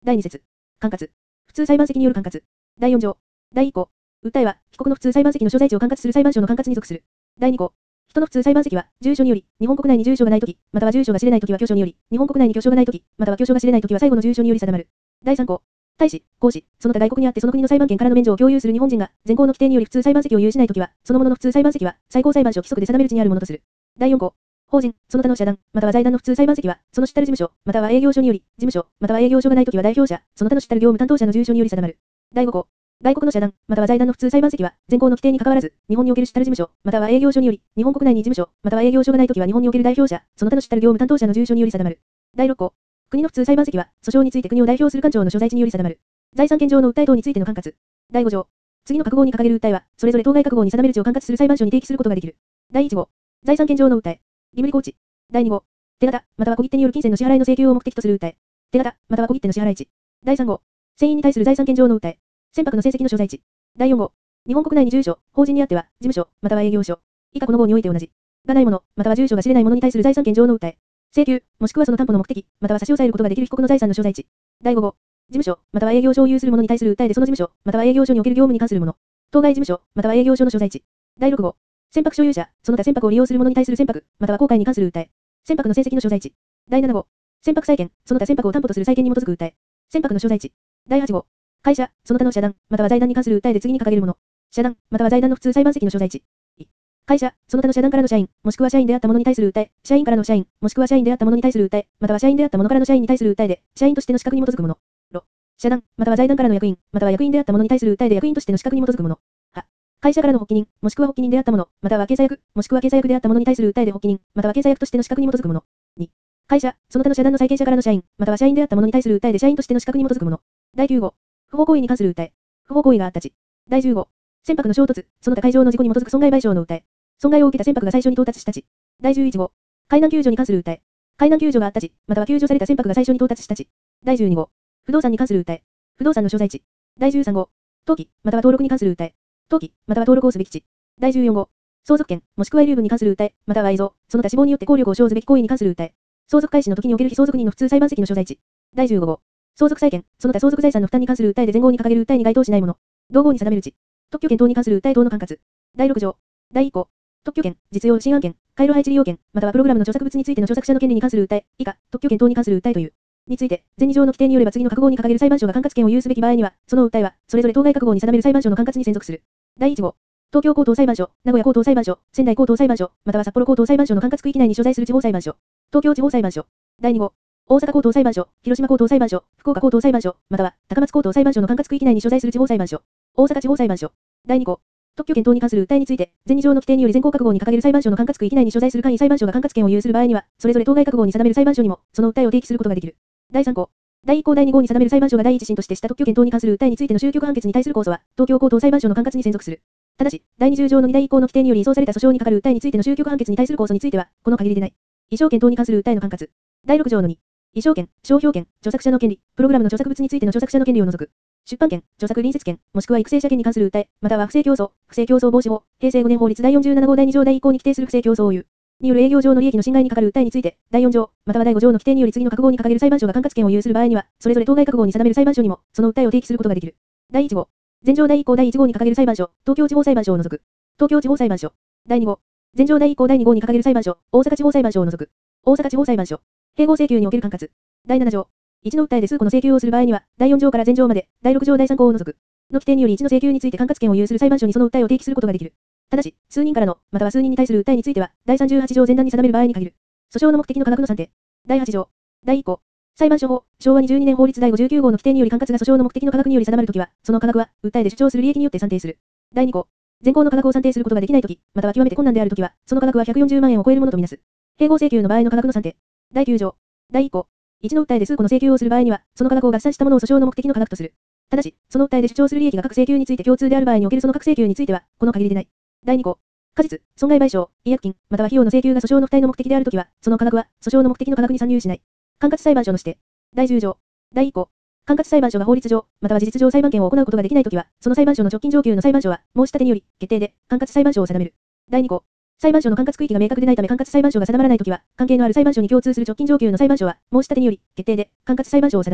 第2節。管轄。普通裁判席による管轄。第4条。第1項。訴えは、被告の普通裁判席の所在地を管轄する裁判所の管轄に属する。第2項。人の普通裁判席は、住所により、日本国内に住所がないとき、または住所が知れないときは居所により、日本国内に居所がないとき、または居所が知れないときは最後の住所により定まる。第3項。大使、公使、その他外国にあってその国の裁判権からの免除を共有する日本人が、現行の規定により普通裁判席を有しないときは、その者の普通裁判席は、最高裁判所規則で定める地にあるものとする。第4項。法人、その他の社団、または財団の普通裁判席は、その主たる事務所、または営業所により、事務所、または営業所がないときは代表者、その他の主たる業務担当者の住所により定まる。第5項。外国の社団、または財団の普通裁判席は、現行の規定に関わらず、日本における主たる事務所、または営業所により、日本国内に事務所、または営業所がないときは日本における代表者、その他の主たる業務担当者の住所により定まる。第6項。国の普通裁判席は、訴訟について国を代表する官庁の所在地により定まる。財産権上の訴え等についての管轄。第5条。次の各号に掲げる訴えは、それぞれ当該各号に定める地を管轄する裁判所に提起することができる。第1号。財産権上の訴え。義務履行地。第2号。手形、または小切手による金銭の支払いの請求を目的とする訴え。手形、または小切手の支払い地。第3号。船員に対する財産権上の訴え。船舶の成績の所在地。第4号。日本国内に住所、法人にあっては、事務所、または営業所。以下この号において同じ。がないもの、または住所が知れないものに対する財産権上の訴え。請求、もしくはその担保の目的、または差し押さえることができる被告の財産の所在地。第5号。事務所、または営業所を有する者に対する訴えでその事務所、または営業所における業務に関するもの。当該事務所、または営業所の所在地。第6号。船舶所有者、その他船舶を利用する者に対する船舶、または航海に関する訴え。船舶の成績の所在地。第7号。船舶債権、その他船舶を担保とする債権に基づく訴え。船舶の所在地。第8号。会社、その他の社団、または財団に関する訴えで次に掲げるもの。社団、または財団の普通裁判席の所在地。会社、その他の社団からの社員、もしくは社員であった者に対する訴え、社員からの社員、もしくは社員であった者に対する訴え、または社員であった者からの社員に対する訴えで、社員としての資格に基づくもの。社団、または財団からの役員、または役員であった者に対する訴えで役員としての資格に基づくもの。会社からの発起人、もしくは発起人であった者、または経済役、もしくは経済役であった者に対する訴えで発起人、または経済役としての資格に基づくもの。会社、その他の社団の債権者からの社員、または社員であった者に対する訴えで社員としての資格に基づくもの。第9号。不法行為に関する訴え。不法行為があった地。第10号。船舶の衝突、その他海上の事故に基づく損害賠償の訴え。損害を受けた船舶が最初に到達した地。第11号。海難救助に関する訴え。海難救助があった地、または救助された船舶が最初に到達した地。第12号。不動産に関する訴え。不動産の所在地。第13号。登記、または登録に関する訴え。登記、または登録をすべき地。第14号。相続権、もしくは遺留分に関する訴え、または遺贈、その他死亡によって効力を生ずべき行為に関する訴え。相続開始の時における被相続人の普通裁判席の所在地。第15号。相続債権、その他相続財産の負担に関する訴えで前号に掲げる訴えに該当しないもの。同号に定める地。特許権等に関する訴え等の管轄。第6条。第1項。特許権、実用新案権、回路配置利用権、またはプログラムの著作物についての著作者の権利に関する訴え、以下、特許権等に関する訴えという。について、前2条の規定によれば次の各号に掲げる裁判所が管轄権を有すべき場合には、その訴えは、それぞれ当該各号に定める裁判所の管轄に専属する。第1号。東京高等裁判所、名古屋高等裁判所、仙台高等裁判所、または札幌高等裁判所の管轄区域内に所在する地方裁判所。東京地方裁判所。第2号。大阪高等裁判所、広島高等裁判所、福岡高等裁判所、または高松高等裁判所の管轄区域内に所在する地方裁判所。大阪地方裁判所。第2項。特許権等に関する訴えについて、前2条の規定により全項各号に掲げる裁判所の管轄区域内に所在する簡易裁判所が管轄権を有する場合には、それぞれ当該各号に定める裁判所にも、その訴えを提起することができる。第3項。第1項第2号に定める裁判所が第一審としてした特許権等に関する訴えについての終局判決に対する控訴は、東京高等裁判所の管轄に専属する。ただし、第20条の2第1項の規定により移送された訴訟にかかる訴えについての終局判決に対する控訴については、この限りでない。意証権等に関する訴えの管轄。第6条の2。意証権、商標権、著作者の権利、プログラムの著作物についての著作者の権利を除く。出版権、著作隣接権、もしくは育成者権に関する訴え、または不正競争防止法、平成5年法律第47号第2条第1項に規定する不正競争を有。による営業上の利益の侵害にかかる訴えについて、第4条、または第5条の規定により次の各号に掲げる裁判所が管轄権を有する場合には、それぞれ当該各号に定める裁判所にも、その訴えを提起することができる。第1号。前条第1項第1号に掲げる裁判所、東京地方裁判所を除く。東京地方裁判所。第2号。前条第1項第2号に掲げる裁判所、大阪地方裁判所を除く。大阪地方裁判所。併合請求における管轄。第7条。1の訴えで数個の請求をする場合には、第4条から前条まで、第6条第3項を除く。の規定により1の請求について管轄権を有する裁判所にその訴えを提起することができる。ただし、数人からの、または数人に対する訴えについては、第38条前段に定める場合に限る。訴訟の目的の価格の算定。第8条。第1項。裁判所法、昭和22年法律第59号の規定により管轄が訴訟の目的の価格により定まるときは、その価格は、訴えで主張する利益によって算定する。第2項。前項の価格を算定することができないとき、または極めて困難であるときは、その価格は140万円を超えるものとみなす。併合請求の場合の価格の算定。第9条。第1項。1の訴えで数個の請求をする場合には、その価格を合算したものを訴訟の目的の価格とする。ただし、その訴えで主張する利益が各請求について共通である場合におけるその各請求については、この限りでない。第2項。過実、損害賠償、違約金、または費用の請求が訴訟の付帯の目的であるときは、その価格は、訴訟の目的の価格に算入しない。管轄裁判所の指定。第10条。第1項。管轄裁判所が法律上、または事実上裁判権を行うことができないときは、その裁判所の直近上級の裁判所は、申し立てにより、決定で、管轄裁判所を定める。第2項。裁判所の管轄区域が明確でないため管轄裁判所が定まらないときは、関係のある裁判所に共通する直近上級の裁判所は、申し立てにより、決定で、管轄裁判所を定める。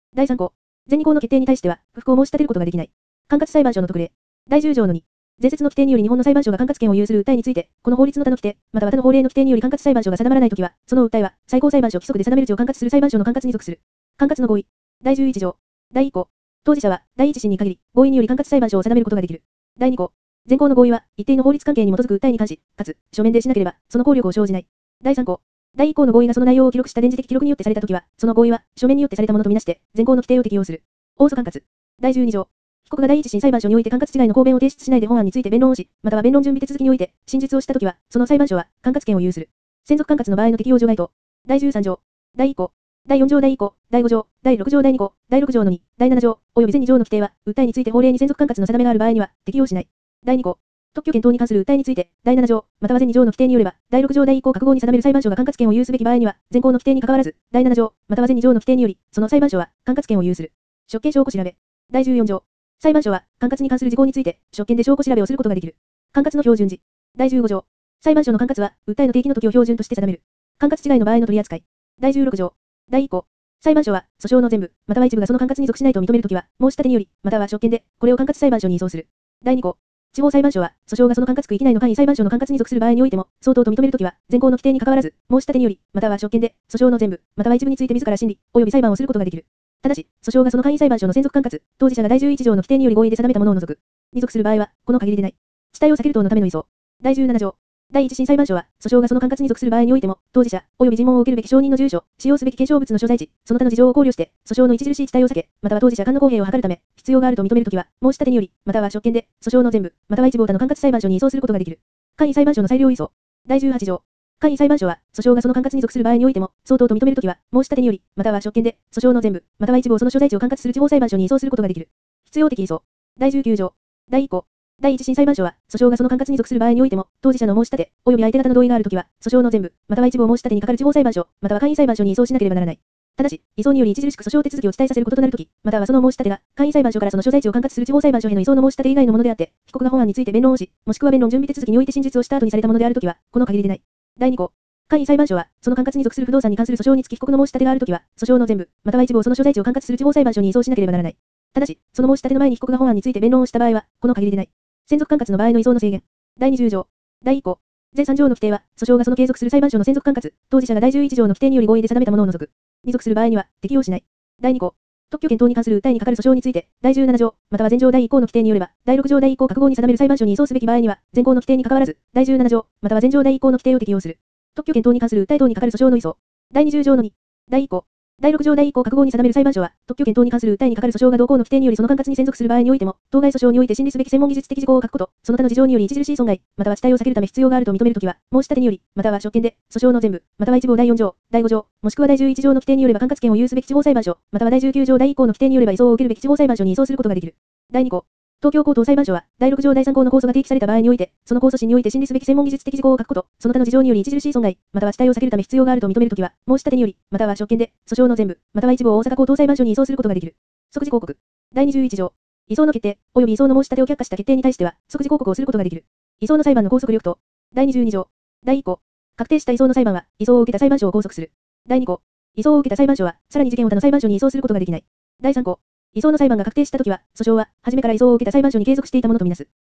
第3項。全2項の決定に対しては、不服を申し立てることができない。管轄裁判所の特例。第10条の2。前節の規定により日本の裁判所が管轄権を有する訴えについて、この法律の他の規定、または他の法令の規定により管轄裁判所が定まらないときは、その訴えは、最高裁判所規則で定める地を管轄する裁判所の管轄に属する。管轄の合意。第11条。第1項。当事者は、第一審に限り、合意により管轄裁判所を定めることができる。第2項。前項の合意は、一定の法律関係に基づく訴えに関し、かつ、書面でしなければ、その効力を生じない。第3項。第1項の合意がその内容を記録した電磁的記録によってされたときは、その合意は、書面によってされたものとみなして、前項の規定を適用する。応訴管轄。第12条。被告が第一審裁判所において管轄違いの抗弁を提出しないで本案について弁論をし、または弁論準備手続きにおいて、真実をしたときは、その裁判所は、管轄権を有する。専属管轄の場合の適用除外と、第13条。第1項。第4条第1項、第5条、第6条第2項、第6条の2、第7条、及び全2条の規定は、訴えについて法令に専属管轄の定めがある場合には、適用しない。第2項。特許権等に関する訴えについて、第7条、または全2条の規定によれば、第6条第1項各号に定める裁判所が管轄権を有すべき場合には、前項の規定に関わらず、第7条、または全2条の規定により、その裁判所は、管轄権を有する。職権証拠調べ。第14条。裁判所は、管轄に関する事項について、職権で証拠調べをすることができる。管轄の標準時。第15条。裁判所の管轄は、訴えの提起の時を標準として定める。管轄違いの場合の取り扱い。第16条。第1項。裁判所は、訴訟の全部、または一部がその管轄に属しないと認めるときは、申し立てにより、または職権で、これを管轄裁判所に移送する。第2項。地方裁判所は、訴訟がその管轄区域内の簡易裁判所の管轄に属する場合においても、相当と認めるときは、前項の規定に関わらず、申し立てにより、または職権で、訴訟の全部、または一部について自ら審理、及び裁判をすることができる。ただし、訴訟がその簡易裁判所の専属管轄、当事者が第11条の規定により合意で定めたものを除く。に属する場合は、この限りでない。地帯を避ける等のための移送。第17条。第一審裁判所は、訴訟がその管轄に属する場合においても、当事者、及び尋問を受けるべき証人の住所、使用すべき検証物の所在地、その他の事情を考慮して、訴訟の著しい地帯を避け、または当事者間の公平を図るため、必要があると認めるときは、申し立てにより、または職権で、訴訟の全部、または一部を他の管轄裁判所に移送することができる。簡易裁判所の裁量移送。第18条。簡易裁判所は、訴訟がその管轄に属する場合においても、相当と認めるときは、申し立てにより、または職権で、訴訟の全部、または一部をその所在地を管轄する地方裁判所に移送することができる。必要的移送。第19条。第1項。第一審裁判所は、訴訟がその管轄に属する場合においても、当事者の申し立て、及び相手方の同意があるときは、訴訟の全部、または一部を申し立てにかかる地方裁判所、または簡易裁判所に移送しなければならない。ただし、移送により著しく訴訟手続きを遅滞させることとなるとき、またはその申し立てが、簡易裁判所からその所在地を管轄する地方裁判所への移送の申し立て以外のものであって、被告が本案について弁論をし、もしくは弁論準備手続きにおいて真実をした後にされたものであるときは、この限りでない。第2項。簡易裁判所は、その管轄に属する不動産に関する訴訟につき被告の申し立てがあるときは、訴訟の全部、または一部をその所在地を管轄する地方裁判所に移送しなければならない。ただし、その申し立ての前に被告が本案について弁論をした場合は、この限りでない。専属管轄の場合の移送の制限。第20条。第1項。前3条の規定は、訴訟がその継続する裁判所の専属管轄、当事者が第11条の規定により合意で定めたものを除く。に属する場合には、適用しない。第2項。特許権等に関する訴えにかかる訴訟について、第17条、または前条第1項の規定によれば、第6条第1項各号に定める裁判所に移送すべき場合には、前項の規定に関わらず、第17条、または前条第1項の規定を適用する。特許権等に関する訴え等にかかる訴訟の移送。第20条の2。第1項。第6条第1項各号に定める裁判所は、特許権等に関する訴えにかかる訴訟が同項の規定によりその管轄に専属する場合においても、当該訴訟において審理すべき専門技術的事項を書くこと、その他の事情により著しい損害、または地帯を避けるため必要があると認めるときは、申し立てにより、または職権で、訴訟の全部、または一部を第4条、第5条、もしくは第11条の規定によれば管轄権を有すべき地方裁判所、または第19条第1項の規定によれば移送を受けるべき地方裁判所に移送することができる。第2項。東京高等裁判所は、第6条第3項の控訴が提起された場合において、その控訴審において審理すべき専門技術的事項を書くこと、その他の事情により著しい損害、または地帯を避けるため必要があると認めるときは、申し立てにより、または職権で、訴訟の全部、または一部を大阪高等裁判所に移送することができる。即時抗告。第21条。移送の決定、及び移送の申し立てを却下した決定に対しては、即時抗告をすることができる。移送の裁判の拘束力と、第22条。第1項。確定した移送の裁判は、移送を受けた裁判所を拘束する。第2項。移送を受けた裁判所は、さらに事件を他の裁判所に移送することができない。第3項。移送の裁判が確定したときは、訴訟は、初めから移送を受けた裁判所に継続していたものとみなす。